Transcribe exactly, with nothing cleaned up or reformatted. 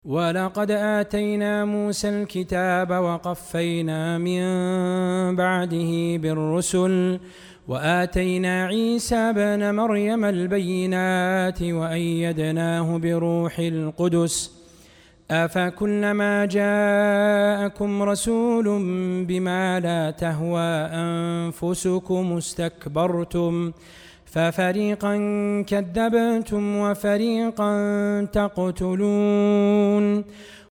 ولقد آتينا موسى الكتاب وقفينا من بعده بالرسل وآتينا عيسى ابن مريم البينات وأيدناه بروح القدس أفكلما جاءكم رسول بما لا تهوى أنفسكم استكبرتم ففريقا كذبتم وفريقا تقتلون